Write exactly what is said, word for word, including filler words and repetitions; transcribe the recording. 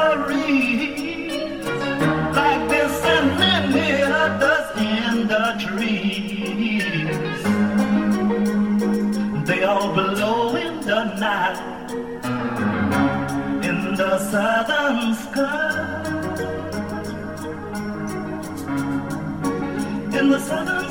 memories like this and many others in the trees. They all blow in the night in the southern sky. In the southern